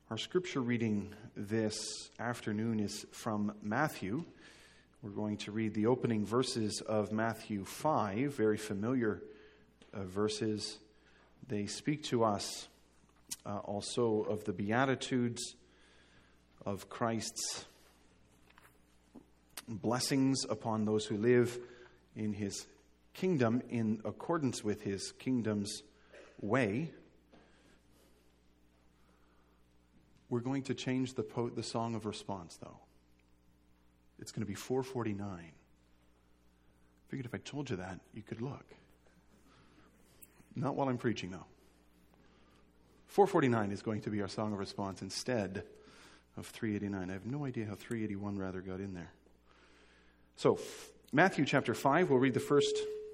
Our scripture reading this afternoon is from Matthew. We're going to read the opening verses of Matthew 5, very familiar verses. They speak to us also of the Beatitudes, of Christ's blessings upon those who live in his kingdom in accordance with his kingdom's way. We're going to change the song of response, though. It's going to be 449. Figured if I told you that, you could look. Not while I'm preaching, though. 449 is going to be our song of response instead of 389. I have no idea how 381 rather got in there. So, Matthew chapter 5, we'll read the first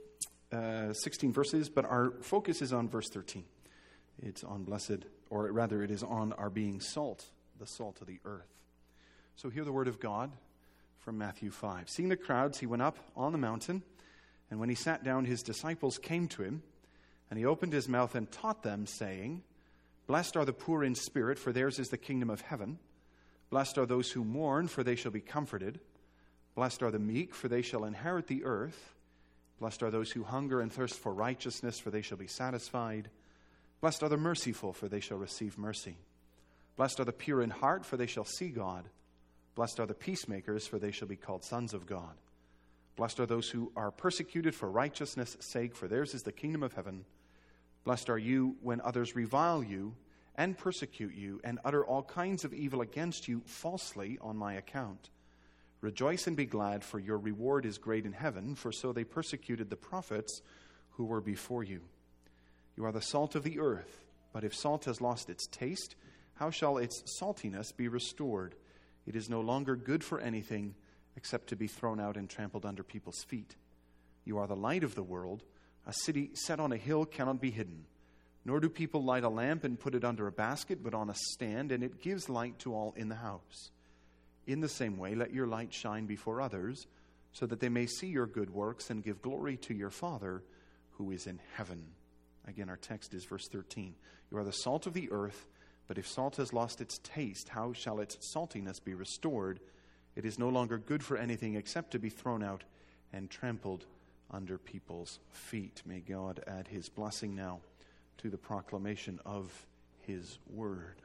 16 verses, but our focus is on verse 13. It's on blessed, or rather it is on our being salt, the salt of the earth. So hear the word of God from Matthew 5. Seeing the crowds, he went up on the mountain, and when he sat down, his disciples came to him, and he opened his mouth and taught them, saying, Blessed are the poor in spirit, for theirs is the kingdom of heaven. Blessed are those who mourn, for they shall be comforted. Blessed are the meek, for they shall inherit the earth. Blessed are those who hunger and thirst for righteousness, for they shall be satisfied. Blessed are the merciful, for they shall receive mercy. Blessed are the pure in heart, for they shall see God. Blessed are the peacemakers, for they shall be called sons of God. Blessed are those who are persecuted for righteousness' sake, for theirs is the kingdom of heaven. Blessed are you when others revile you and persecute you and utter all kinds of evil against you falsely on my account. Rejoice and be glad, for your reward is great in heaven, for so they persecuted the prophets who were before you. You are the salt of the earth, but if salt has lost its taste, how shall its saltiness be restored? It is no longer good for anything except to be thrown out and trampled under people's feet. You are the light of the world. A city set on a hill cannot be hidden. Nor do people light a lamp and put it under a basket, but on a stand, and it gives light to all in the house. In the same way, let your light shine before others, so that they may see your good works and give glory to your Father who is in heaven. Again, our text is verse 13. You are the salt of the earth, but if salt has lost its taste, how shall its saltiness be restored? It is no longer good for anything except to be thrown out and trampled under people's feet. May God add his blessing now to the proclamation of his word.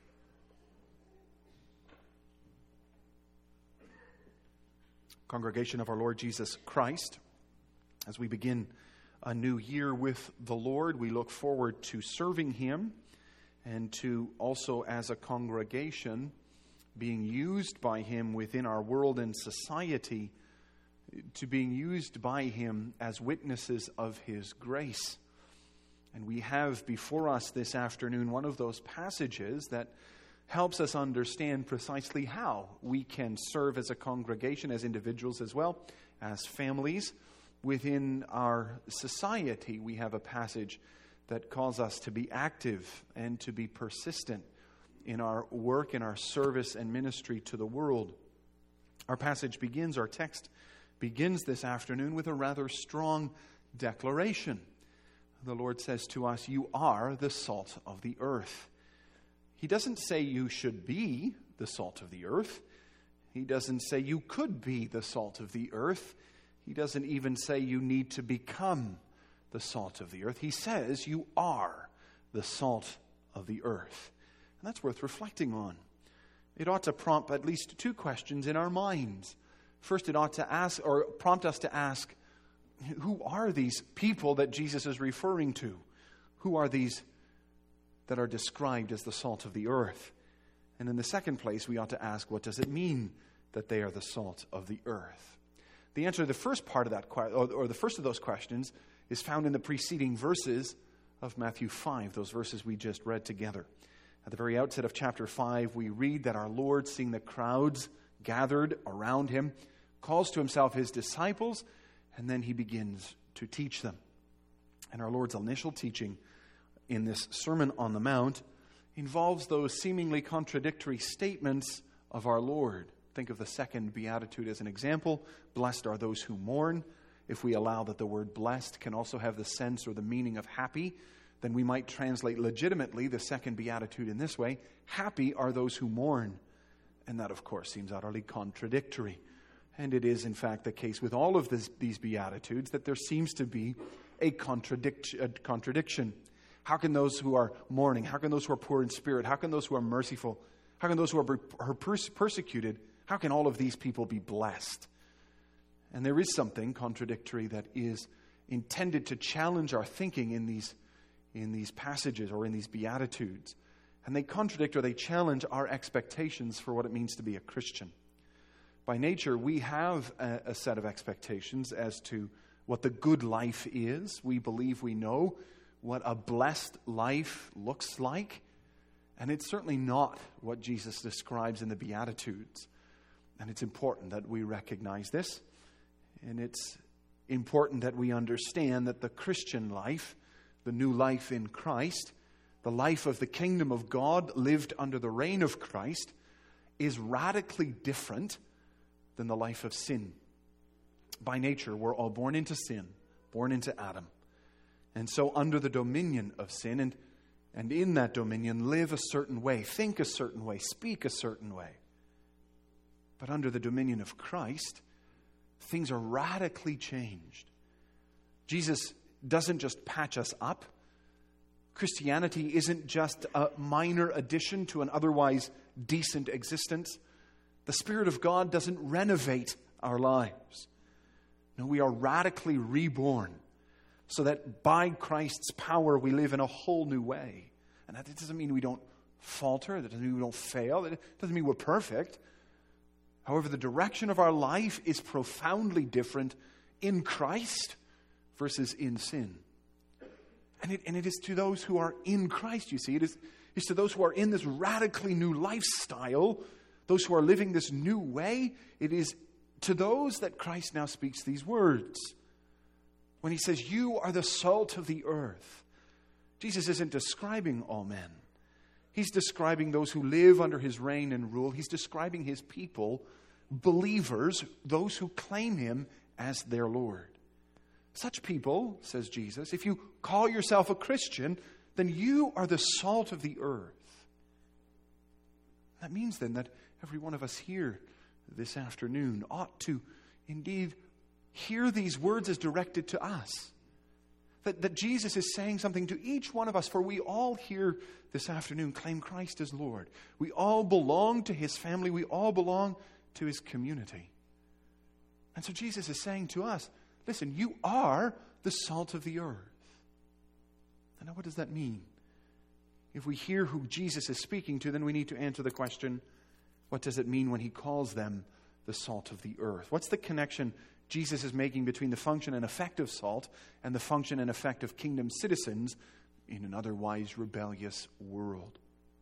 Congregation of our Lord Jesus Christ, as we begin a new year with the Lord, we look forward to serving him and to also as a congregation being used by him within our world and society, to being used by him as witnesses of his grace. And we have before us this afternoon one of those passages that helps us understand precisely how we can serve as a congregation, as individuals as well, as families. Within our society, we have a passage that calls us to be active and to be persistent in our work, in our service and ministry to the world. Our text begins this afternoon with a rather strong declaration. The Lord says to us, you are the salt of the earth. He doesn't say you should be the salt of the earth. He doesn't say you could be the salt of the earth. He doesn't even say you need to become the salt of the earth. He says you are the salt of the earth. And that's worth reflecting on. It ought to prompt at least two questions in our minds. First, it ought to prompt us to ask, who are these people that Jesus is referring to? Who are these that are described as the salt of the earth? And in the second place, we ought to ask, what does it mean that they are the salt of the earth? The answer to the first part of that, or the first of those questions, is found in the preceding verses of Matthew 5, those verses we just read together. At the very outset of chapter 5, we read that our Lord, seeing the crowds gathered around him, calls to himself his disciples, and then he begins to teach them. And our Lord's initial teaching in this Sermon on the Mount involves those seemingly contradictory statements of our Lord. Think of the second beatitude as an example. Blessed are those who mourn. If we allow that the word blessed can also have the sense or the meaning of happy, then we might translate legitimately the second beatitude in this way: happy are those who mourn. And that, of course, seems utterly contradictory. And it is, in fact, the case with all of these beatitudes that there seems to be a contradiction. How can those who are mourning, how can those who are poor in spirit, how can those who are merciful, how can those who are persecuted, how can all of these people be blessed? And there is something contradictory that is intended to challenge our thinking in these passages or in these beatitudes. And they contradict or they challenge our expectations for what it means to be a Christian. By nature, we have a set of expectations as to what the good life is. We believe we know what a blessed life looks like. And it's certainly not what Jesus describes in the Beatitudes. And it's important that we recognize this. And it's important that we understand that the Christian life, the new life in Christ, the life of the kingdom of God lived under the reign of Christ, is radically different than the life of sin. By nature, we're all born into sin, born into Adam. And so under the dominion of sin, and in that dominion, live a certain way, think a certain way, speak a certain way. But under the dominion of Christ, things are radically changed. Jesus doesn't just patch us up. Christianity isn't just a minor addition to an otherwise decent existence. The Spirit of God doesn't renovate our lives. No, we are radically reborn so that by Christ's power we live in a whole new way. And that doesn't mean we don't falter. That doesn't mean we don't fail. That doesn't mean we're perfect. However, the direction of our life is profoundly different in Christ versus in sin. And it is to those who are in Christ, you see. It is to those who are in this radically new lifestyle, those who are living this new way. It is to those that Christ now speaks these words. When he says, you are the salt of the earth. Jesus isn't describing all men. He's describing those who live under his reign and rule. He's describing his people, believers, those who claim him as their Lord. Such people, says Jesus, if you call yourself a Christian, then you are the salt of the earth. That means then that every one of us here this afternoon ought to indeed hear these words as directed to us. That Jesus is saying something to each one of us, for we all here this afternoon claim Christ as Lord. We all belong to his family. We all belong to his community. And so Jesus is saying to us, listen, you are the salt of the earth. And now what does that mean? If we hear who Jesus is speaking to, then we need to answer the question, what does it mean when he calls them the salt of the earth? What's the connection Jesus is making between the function and effect of salt and the function and effect of kingdom citizens in an otherwise rebellious world?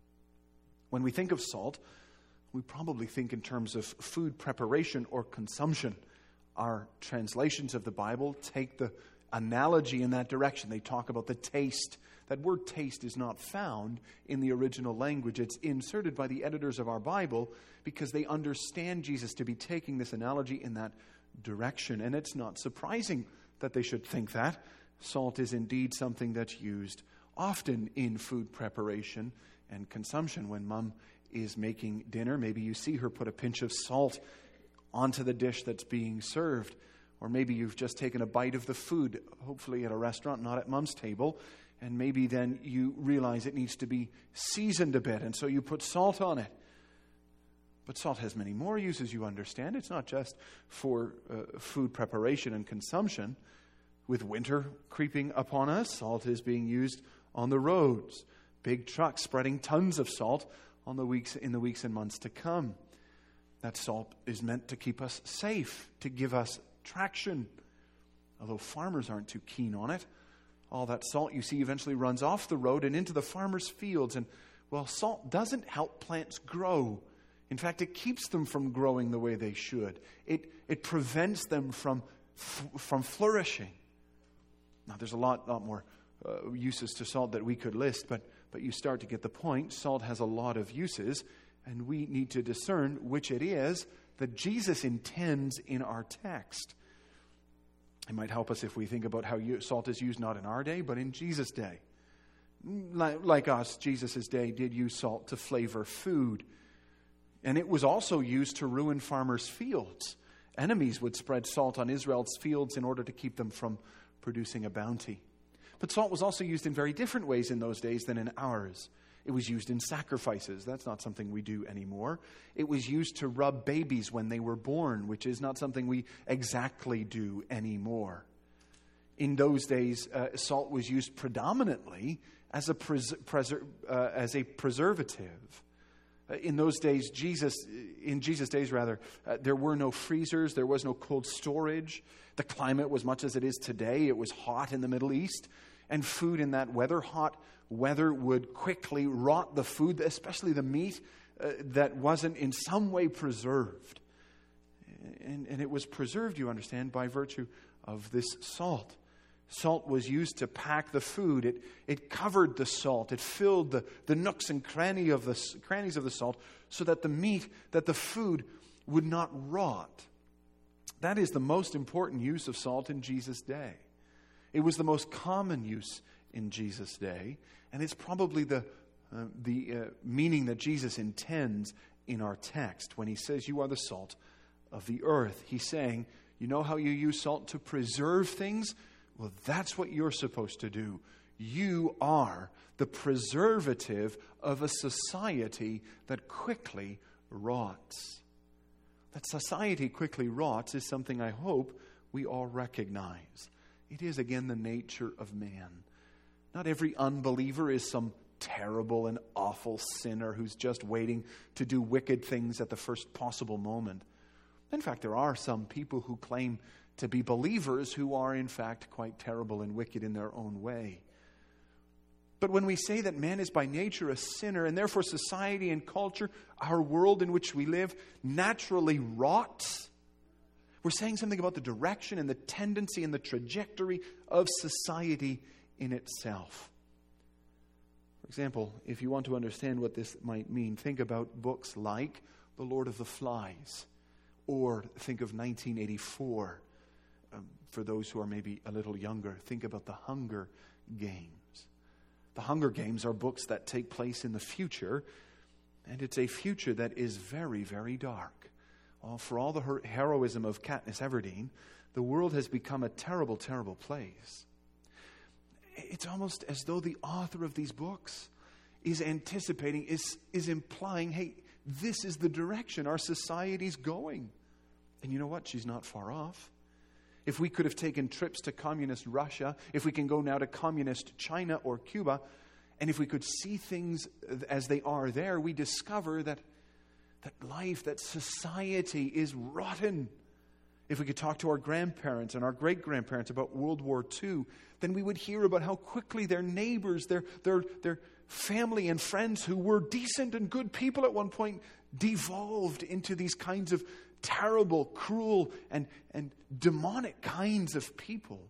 When we think of salt, we probably think in terms of food preparation or consumption. Our translations of the Bible take the analogy in that direction. They talk about the taste. That word taste is not found in the original language. It's inserted by the editors of our Bible because they understand Jesus to be taking this analogy in that direction. And it's not surprising that they should think that. Salt is indeed something that's used often in food preparation and consumption. When Mom is making dinner, maybe you see her put a pinch of salt onto the dish that's being served. Or maybe you've just taken a bite of the food, hopefully at a restaurant, not at Mom's table, and maybe then you realize it needs to be seasoned a bit, and so you put salt on it. But salt has many more uses, you understand. It's not just for food preparation and consumption. With winter creeping upon us, salt is being used on the roads. Big trucks spreading tons of salt in the weeks and months to come. That salt is meant to keep us safe, to give us traction. Although farmers aren't too keen on it. All that salt you see eventually runs off the road and into the farmers' fields. And, well, salt doesn't help plants grow. In fact, it keeps them from growing the way they should. It prevents them from flourishing. Now, there's a lot more uses to salt that we could list, but you start to get the point. Salt has a lot of uses. And we need to discern which it is that Jesus intends in our text. It might help us if we think about how salt is used not in our day, but in Jesus' day. Like us, Jesus' day did use salt to flavor food. And it was also used to ruin farmers' fields. Enemies would spread salt on Israel's fields in order to keep them from producing a bounty. But salt was also used in very different ways in those days than in ours. It was used in sacrifices. That's not something we do anymore. It was used to rub babies when they were born, which is not something we exactly do anymore. In those days, salt was used predominantly as a preservative. In those days, in Jesus' days, there were no freezers, there was no cold storage. The climate was much as it is today. It was hot in the Middle East, and food in that hot weather would quickly rot the food, especially the meat that wasn't in some way preserved. And it was preserved, you understand, by virtue of this salt. Salt was used to pack the food. It covered the salt. It filled the nooks and crannies of the salt so that the food would not rot. That is the most important use of salt in Jesus' day. It was the most common use in Jesus' day, and it's probably the meaning that Jesus intends in our text when he says, "You are the salt of the earth." He's saying, you know how you use salt to preserve things? Well, that's what you're supposed to do. You are the preservative of a society that quickly rots. That society quickly rots is something I hope we all recognize. It is, again, the nature of man. Not every unbeliever is some terrible and awful sinner who's just waiting to do wicked things at the first possible moment. In fact, there are some people who claim to be believers who are in fact quite terrible and wicked in their own way. But when we say that man is by nature a sinner, and therefore society and culture, our world in which we live, naturally rots, we're saying something about the direction and the tendency and the trajectory of society in itself. For example, if you want to understand what this might mean, think about books like The Lord of the Flies, or think of 1984. For those who are maybe a little younger, think about The Hunger Games. The Hunger Games are books that take place in the future, and it's a future that is very, very dark. For all the heroism of Katniss Everdeen, the world has become a terrible, terrible place. It's almost as though the author of these books is anticipating, is implying, hey, this is the direction our society's going. And you know what? She's not far off. If we could have taken trips to communist Russia, if we can go now to communist China or Cuba, and if we could see things as they are there, we discover that life, that society is rotten. If we could talk to our grandparents and our great-grandparents about World War II, then we would hear about how quickly their neighbors, their family and friends who were decent and good people at one point devolved into these kinds of terrible, cruel, and demonic kinds of people.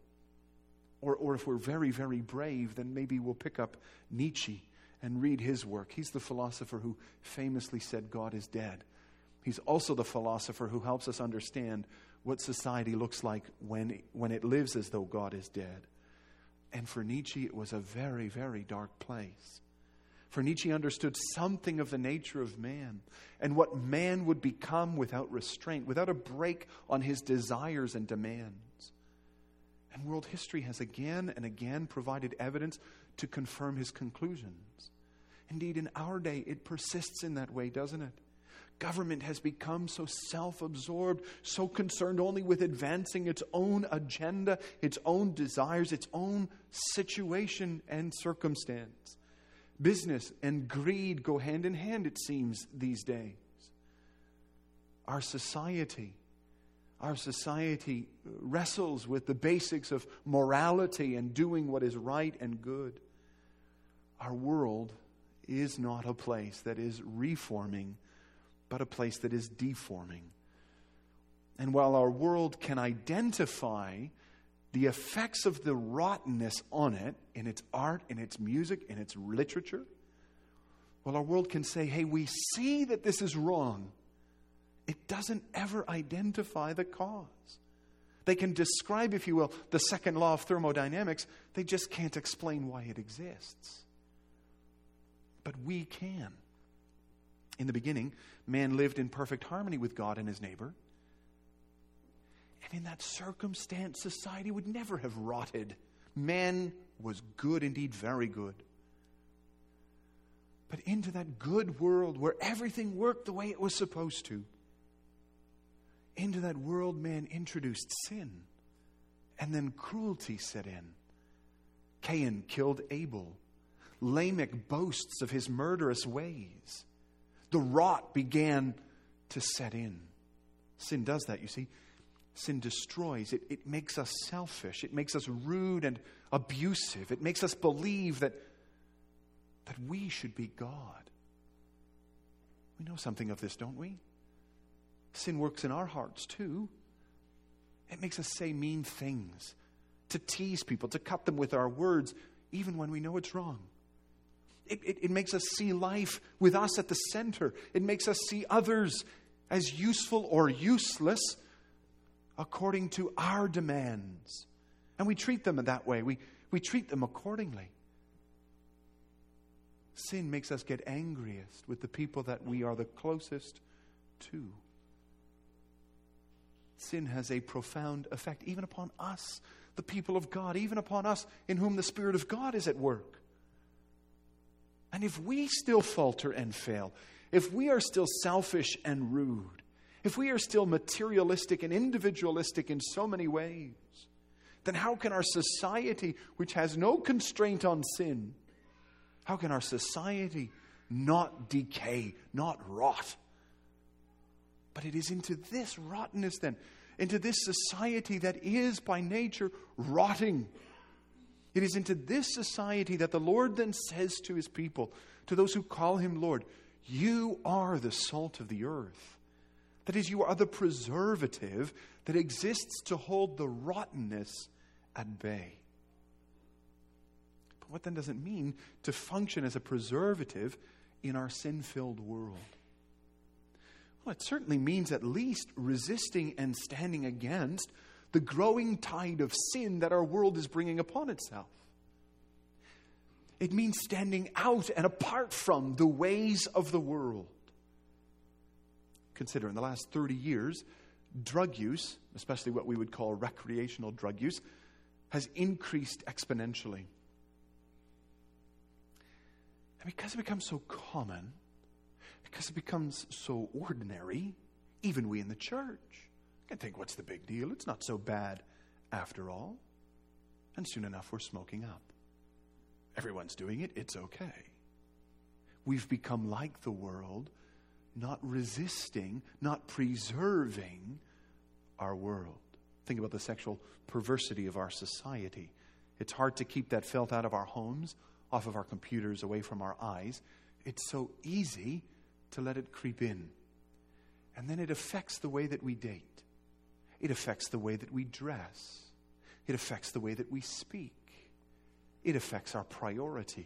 Or if we're very, very brave, then maybe we'll pick up Nietzsche and read his work. He's the philosopher who famously said God is dead. He's also the philosopher who helps us understand what society looks like when it lives as though God is dead. And for Nietzsche, it was a very, very dark place. For Nietzsche understood something of the nature of man and what man would become without restraint, without a break on his desires and demands. And world history has again and again provided evidence to confirm his conclusions. Indeed, in our day, it persists in that way, doesn't it? Government has become so self-absorbed, so concerned only with advancing its own agenda, its own desires, its own situation and circumstance. Business and greed go hand in hand, it seems, these days. Our society wrestles with the basics of morality and doing what is right and good. Our world is not a place that is reforming, but a place that is deforming. And while our world can identify the effects of the rottenness on it in its art, in its music, in its literature, while our world can say, hey, we see that this is wrong, it doesn't ever identify the cause. They can describe, if you will, the second law of thermodynamics. They just can't explain why it exists. but we can. In the beginning, man lived in perfect harmony with God and his neighbor. And in that circumstance, society would never have rotted. Man was good, indeed very good. But into that good world where everything worked the way it was supposed to, into that world man introduced sin. And then cruelty set in. Cain killed Abel. Lamech boasts of his murderous ways. The rot began to set in. Sin does that, you see. Sin destroys. It makes us selfish. It makes us rude and abusive. It makes us believe that we should be God. We know something of this, don't we? Sin works in our hearts too. It makes us say mean things, to tease people, to cut them with our words, even when we know it's wrong. It makes us see life with us at the center. It makes us see others as useful or useless according to our demands. And we treat them that way. We treat them accordingly. Sin makes us get angriest with the people that we are the closest to. Sin has a profound effect even upon us, the people of God, even upon us in whom the Spirit of God is at work. And if we still falter and fail, if we are still selfish and rude, if we are still materialistic and individualistic in so many ways, then how can our society, which has no constraint on sin, how can our society not decay, not rot? But it is into this rottenness then, into this society that is by nature rotting. It is into this society that the Lord then says to his people, to those who call him Lord, you are the salt of the earth. That is, you are the preservative that exists to hold the rottenness at bay. But what then does it mean to function as a preservative in our sin-filled world? Well, it certainly means at least resisting and standing against the growing tide of sin that our world is bringing upon itself. It means standing out and apart from the ways of the world. Consider, in the last 30 years, drug use, especially what we would call recreational drug use, has increased exponentially. And because it becomes so common, because it becomes so ordinary, even we in the church can think, what's the big deal? It's not so bad after all. And soon enough, we're smoking up. Everyone's doing it. It's okay. We've become like the world, not resisting, not preserving our world. Think about the sexual perversity of our society. It's hard to keep that filth out of our homes, off of our computers, away from our eyes. It's so easy to let it creep in. And then it affects the way that we date. It affects the way that we dress. It affects the way that we speak. It affects our priorities.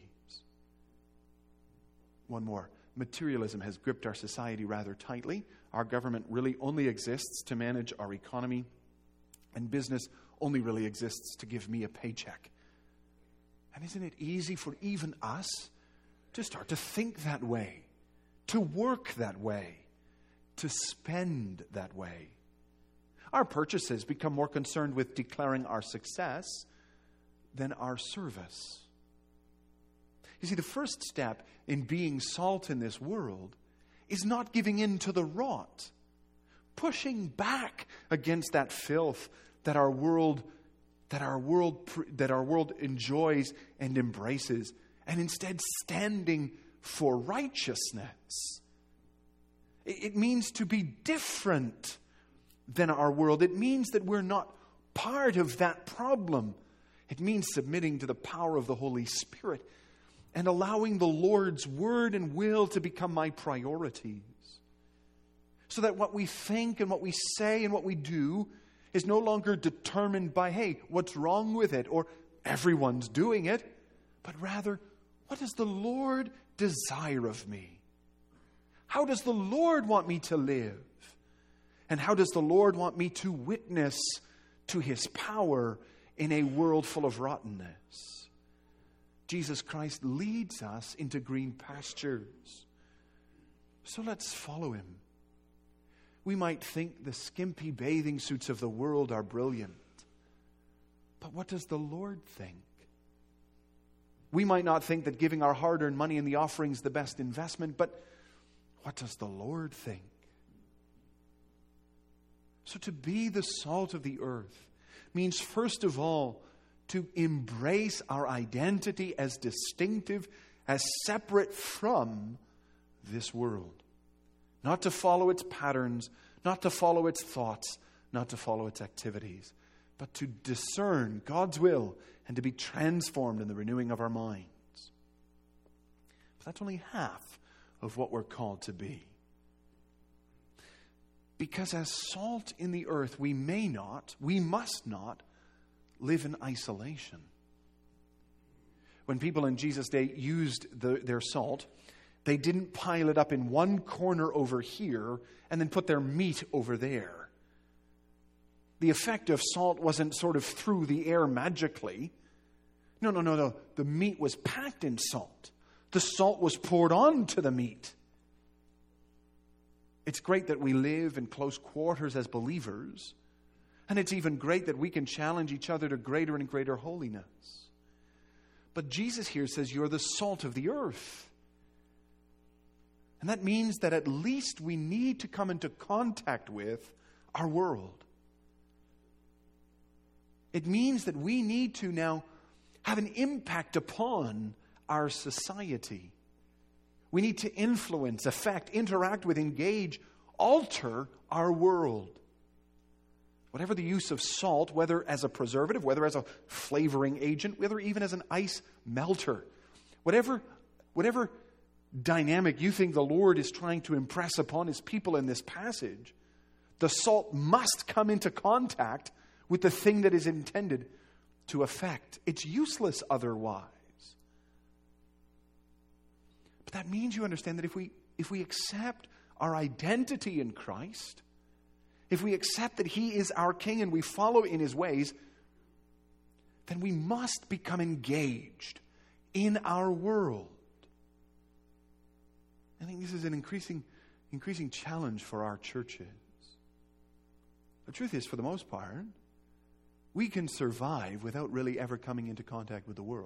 One more. Materialism has gripped our society rather tightly. Our government really only exists to manage our economy, and business only really exists to give me a paycheck. And isn't it easy for even us to start to think that way, to work that way, to spend that way? Our purchases become more concerned with declaring our success than our service. You see, the first step in being salt in this world is not giving in to the rot, pushing back against that filth that our world enjoys and embraces, and instead standing for righteousness. It means to be different than our world. It means that we're not part of that problem. It means submitting to the power of the Holy Spirit and allowing the Lord's word and will to become my priorities. So that what we think and what we say and what we do is no longer determined by, hey, what's wrong with it? Or everyone's doing it. But rather, what does the Lord desire of me? How does the Lord want me to live? And how does the Lord want me to witness to his power in a world full of rottenness? Jesus Christ leads us into green pastures. So let's follow him. We might think the skimpy bathing suits of the world are brilliant. But what does the Lord think? We might not think that giving our hard-earned money in the offering is the best investment, but what does the Lord think? So to be the salt of the earth means, first of all, to embrace our identity as distinctive, as separate from this world. Not to follow its patterns, not to follow its thoughts, not to follow its activities, but to discern God's will and to be transformed in the renewing of our minds. But that's only half of what we're called to be. Because as salt in the earth, we must not live in isolation. When people in Jesus' day used their salt, they didn't pile it up in one corner over here and then put their meat over there. The effect of salt wasn't sort of through the air magically. No. The meat was packed in salt. The salt was poured onto the meat. It's great that we live in close quarters as believers. And it's even great that we can challenge each other to greater and greater holiness. But Jesus here says you're the salt of the earth. And that means that at least we need to come into contact with our world. It means that we need to now have an impact upon our society. We need to influence, affect, interact with, engage, alter our world. Whatever the use of salt, whether as a preservative, whether as a flavoring agent, whether even as an ice melter, whatever dynamic you think the Lord is trying to impress upon his people in this passage, the salt must come into contact with the thing that is intended to affect. It's useless otherwise. But that means you understand that if we accept our identity in Christ, if we accept that he is our King and we follow in his ways, then we must become engaged in our world. I think this is an increasing challenge for our churches. The truth is, for the most part, we can survive without really ever coming into contact with the world.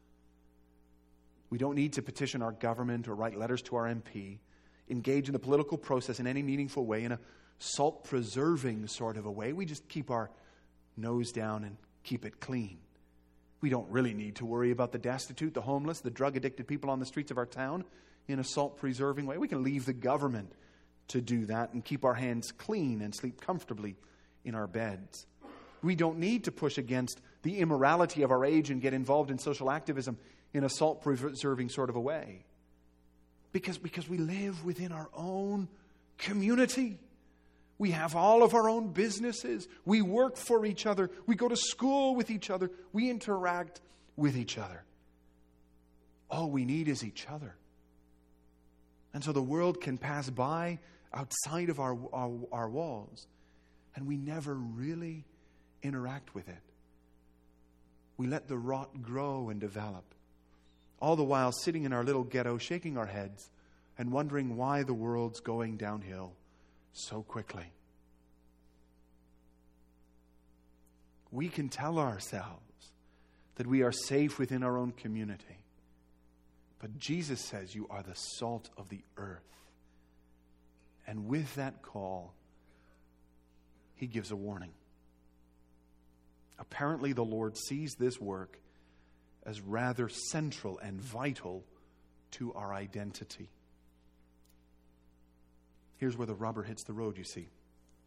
We don't need to petition our government or write letters to our MP, engage in the political process in any meaningful way, in a salt-preserving sort of a way. We just keep our nose down and keep it clean. We don't really need to worry about the destitute, the homeless, the drug-addicted people on the streets of our town in a salt-preserving way. We can leave the government to do that and keep our hands clean and sleep comfortably in our beds. We don't need to push against the immorality of our age and get involved in social activism in a salt-preserving sort of a way. Because we live within our own community. We have all of our own businesses. We work for each other. We go to school with each other. We interact with each other. All we need is each other. And so the world can pass by outside of our walls, and we never really interact with it. We let the rot grow and develop, all the while sitting in our little ghetto, shaking our heads and wondering why the world's going downhill so quickly. We can tell ourselves that we are safe within our own community. But Jesus says you are the salt of the earth. And with that call, he gives a warning. Apparently, the Lord sees this work as rather central and vital to our identity. Here's where the rubber hits the road, you see.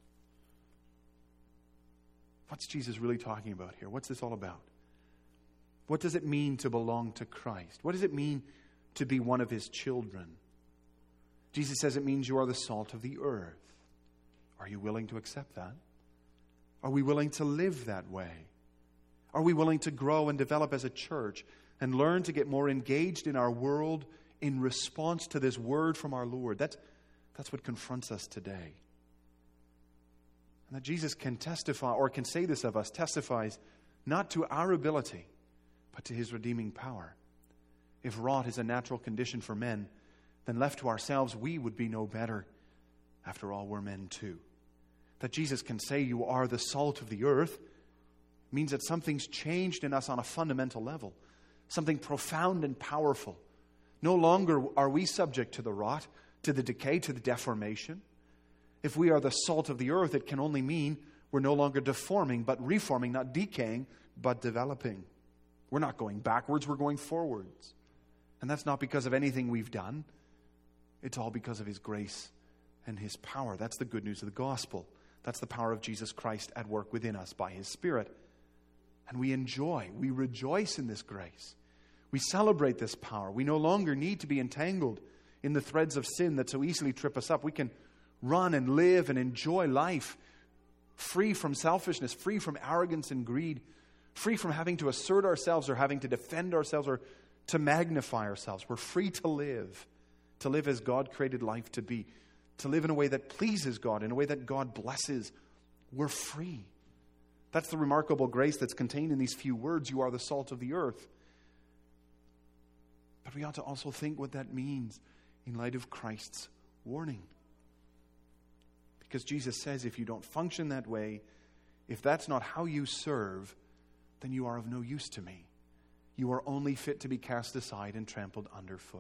What's Jesus really talking about here? What's this all about? What does it mean to belong to Christ? What does it mean to be one of his children? Jesus says it means you are the salt of the earth. Are you willing to accept that? Are we willing to live that way? Are we willing to grow and develop as a church and learn to get more engaged in our world in response to this word from our Lord? That's what confronts us today. And that Jesus can testify, or can say this of us, testifies not to our ability, but to his redeeming power. If rot is a natural condition for men, then left to ourselves, we would be no better. After all, we're men too. That Jesus can say you are the salt of the earth means that something's changed in us on a fundamental level. Something profound and powerful. No longer are we subject to the rot, to the decay, to the deformation. If we are the salt of the earth, it can only mean we're no longer deforming, but reforming, not decaying, but developing. We're not going backwards, we're going forwards. And that's not because of anything we've done. It's all because of His grace and His power. That's the good news of the gospel. That's the power of Jesus Christ at work within us by His Spirit. And we rejoice in this grace. We celebrate this power. We no longer need to be entangled in the threads of sin that so easily trip us up. We can run and live and enjoy life free from selfishness, free from arrogance and greed, free from having to assert ourselves or having to defend ourselves or to magnify ourselves. We're free to live as God created life to be, to live in a way that pleases God, in a way that God blesses. We're free. That's the remarkable grace that's contained in these few words. You are the salt of the earth. But we ought to also think what that means in light of Christ's warning. Because Jesus says if you don't function that way, if that's not how you serve, then you are of no use to me. You are only fit to be cast aside and trampled underfoot.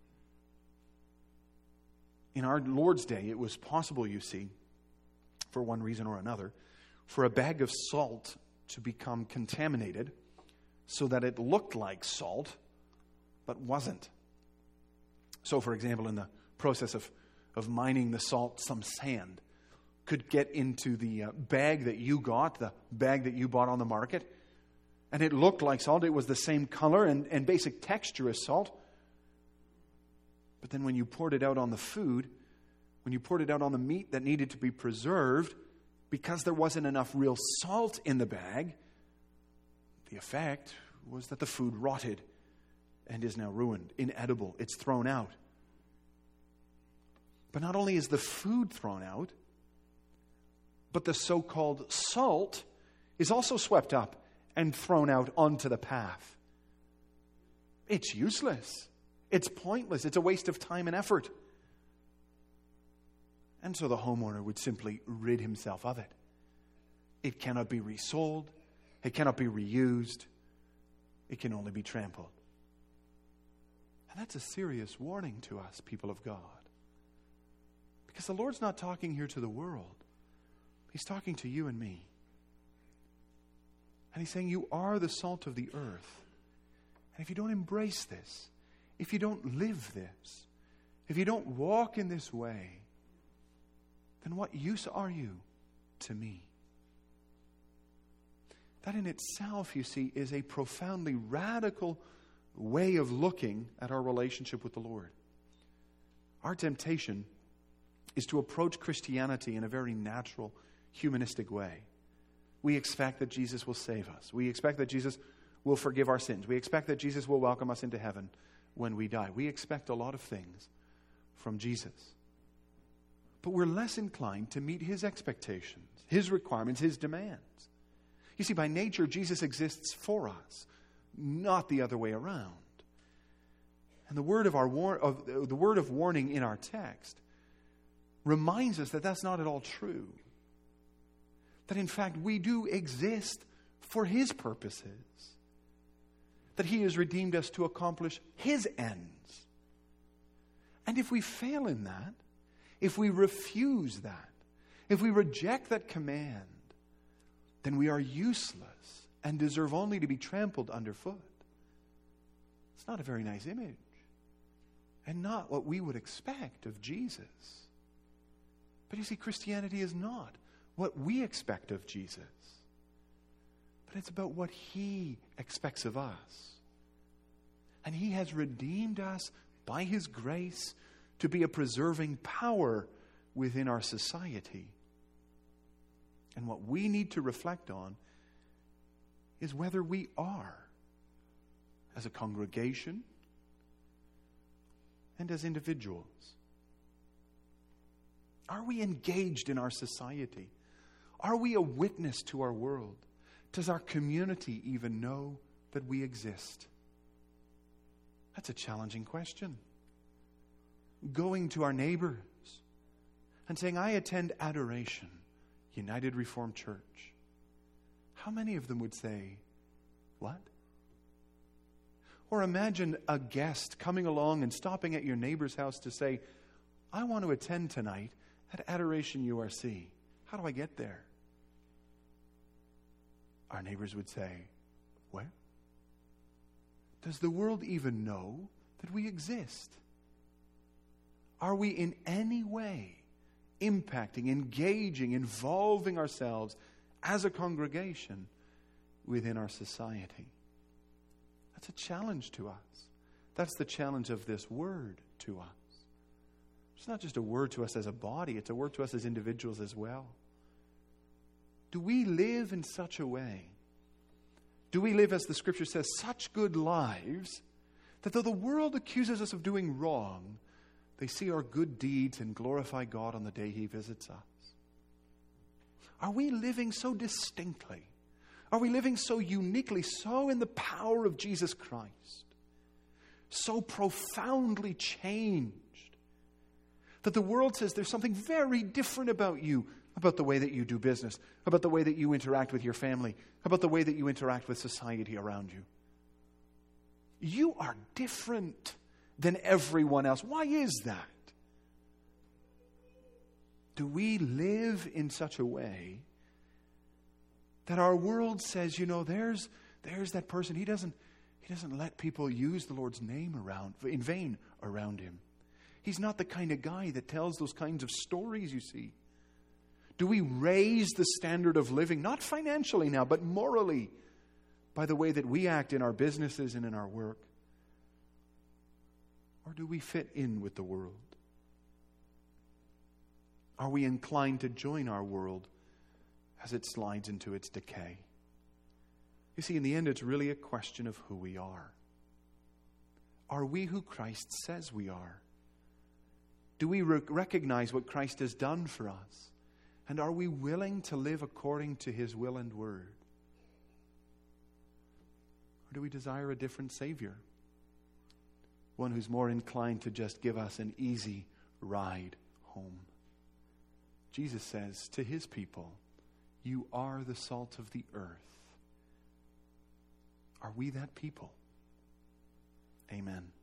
In our Lord's day, it was possible, you see, for one reason or another, for a bag of salt to become contaminated so that it looked like salt, but wasn't. So, for example, in the process of mining the salt, some sand could get into the bag that you got, the bag that you bought on the market, and it looked like salt. It was the same color and basic texture as salt. But then when you poured it out on the food, when you poured it out on the meat that needed to be preserved, because there wasn't enough real salt in the bag, the effect was that the food rotted and is now ruined, inedible. It's thrown out. But not only is the food thrown out, but the so-called salt is also swept up and thrown out onto the path. It's useless. It's pointless. It's a waste of time and effort. And so the homeowner would simply rid himself of it. It cannot be resold. It cannot be reused. It can only be trampled. And that's a serious warning to us, people of God. Because the Lord's not talking here to the world. He's talking to you and me. And He's saying you are the salt of the earth. And if you don't embrace this, if you don't live this, if you don't walk in this way, then what use are you to me? That in itself, you see, is a profoundly radical way of looking at our relationship with the Lord. Our temptation is to approach Christianity in a very natural, humanistic way. We expect that Jesus will save us. We expect that Jesus will forgive our sins. We expect that Jesus will welcome us into heaven when we die. We expect a lot of things from Jesus. But we're less inclined to meet His expectations, His requirements, His demands. You see, by nature, Jesus exists for us, not the other way around. And the word of warning in our text reminds us that that's not at all true. That in fact we do exist for His purposes. That He has redeemed us to accomplish His ends. And if we fail in that, if we refuse that, if we reject that command, then we are useless and deserve only to be trampled underfoot. It's not a very nice image, and not what we would expect of Jesus. But you see, Christianity is not what we expect of Jesus, but it's about what He expects of us. And He has redeemed us by His grace to be a preserving power within our society. And what we need to reflect on is whether we are, as a congregation and as individuals, are we engaged in our society? Are we a witness to our world? Does our community even know that we exist? That's a challenging question. Going to our neighbors and saying, I attend Adoration, United Reformed Church. How many of them would say, what? Or imagine a guest coming along and stopping at your neighbor's house to say, I want to attend tonight at Adoration URC. How do I get there? Our neighbors would say, where? Does the world even know that we exist? Are we in any way impacting, engaging, involving ourselves as a congregation within our society? That's a challenge to us. That's the challenge of this word to us. It's not just a word to us as a body, it's a word to us as individuals as well. Do we live in such a way? Do we live, as the Scripture says, such good lives that though the world accuses us of doing wrong, they see our good deeds and glorify God on the day He visits us? Are we living so distinctly? Are we living so uniquely, so in the power of Jesus Christ, so profoundly changed, that the world says there's something very different about you, about the way that you do business, about the way that you interact with your family, about the way that you interact with society around you? You are different than everyone else. Why is that? Do we live in such a way that our world says, there's that person, he doesn't let people use the Lord's name in vain around him. He's not the kind of guy that tells those kinds of stories you see. Do we raise the standard of living, not financially now, but morally, by the way that we act in our businesses and in our work? Or do we fit in with the world? Are we inclined to join our world as it slides into its decay? You see, in the end, it's really a question of who we are. Are we who Christ says we are? Do we recognize what Christ has done for us? And are we willing to live according to His will and word? Or do we desire a different Savior? One who's more inclined to just give us an easy ride home. Jesus says to His people, you are the salt of the earth. Are we that people? Amen.